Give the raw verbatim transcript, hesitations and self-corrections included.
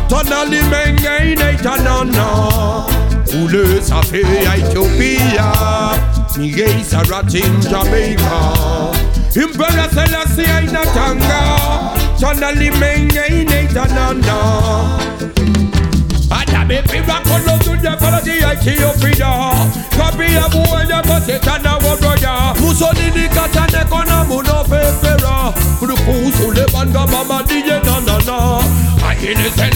Tonali Mengene Tanana Ule Safi Ethiopia Nigei Saratin Jamaica Impera Selassie Aina Tanga Tonali Mengene Tanana Adabe Pira Kolo to the Paladi Ethiopia Kabia Buya Pasetana Waroya Mussolini Katane Kona Muno Fefera Purupu Sule Banga Mama Diye Nanana Ayene